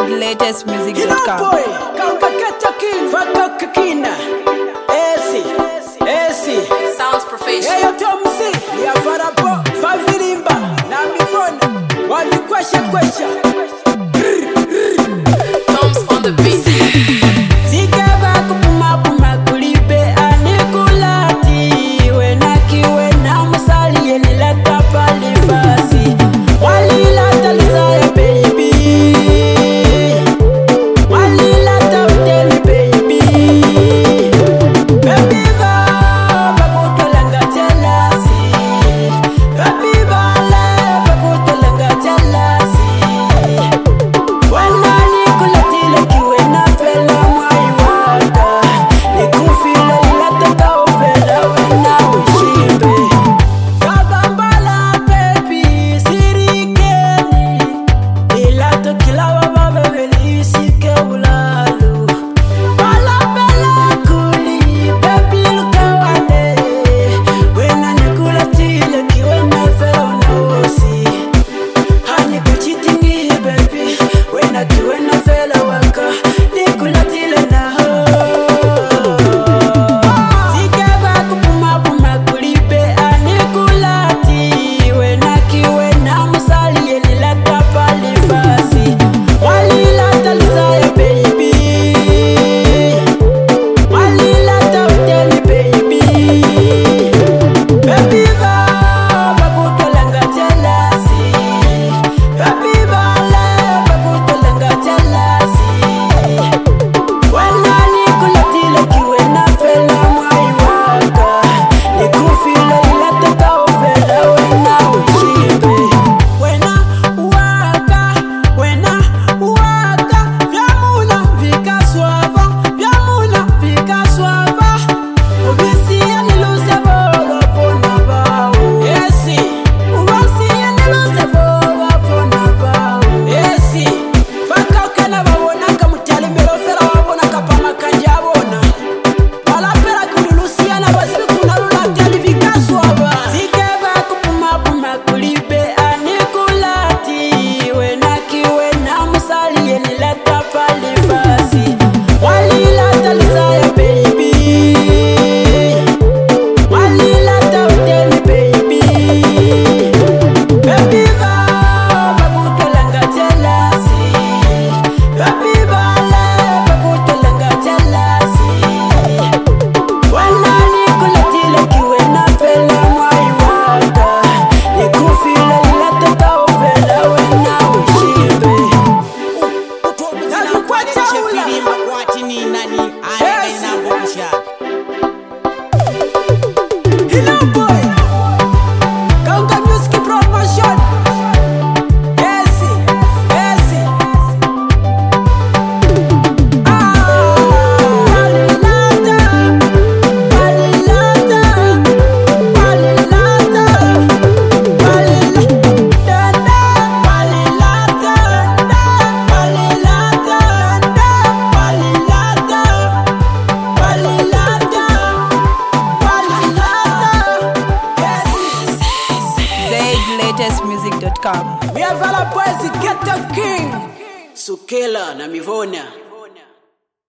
ZLatestmusic.com. boy, Kaukaketa King, Fakakina, AC, Sounds professional. Hey, Tomsi, ya Farabo, Favirimba, Namifona, Wavi question. Toms on the beat. Zikava kupuma kulipe anikulati, wenakiwe na musali yenilata palifasi, walilata lizaya baby, walilata uteli baby, baby baba kutolanga jelasi, baby bale kutolanga jelasi, wanani kulatile kiwe na fela mwai waka, nikufile ilatata ufela wena ushibe, Savambala baby sirikeni, ilato kilawa baba velisike ulalu, wala bela kuli baby lukawane, wena nikulatile kiwe na fela unaosi, hani kuchitingi baby, wena kiwe na fela waka, nikulatile na ho. Zikeva kupuma kulipe anikulati, wena kiwe na musali yenilata palifasi, walilata lizaya baby, walilata uteli baby, baby baba kutolanga jelasi, baby bale kutolanga jelasi, wanani kulatile kiwe na fela mwai waka, nikufile ilatata ufela wena ushibe, wena waka, vyamuna vikaswava, ubisiya niluze bolo fona bao, ubasiya niluze bolo fona bao, fakakana babonaka mutalimelo fela wabonaka pamakandi abona, balapela kululusiana basibi kunalulateli vikaswava, zikeva kupuma kulipe anikulati, wenakiwe na musali yenilata palifasi, walilata lizaya baby, walilata uteli baby, baby baba kutolanga jelasi, baby bale kutolanga jelasi, wanani kulatile kiwe na fela mwai waka, nikufile ilatata ufela wena ushibe, nazukwata ula. Hello boy, Kaunga Music Promotion. ZLatestmusic.com. We have all boys get the king. Sukela na Mivona.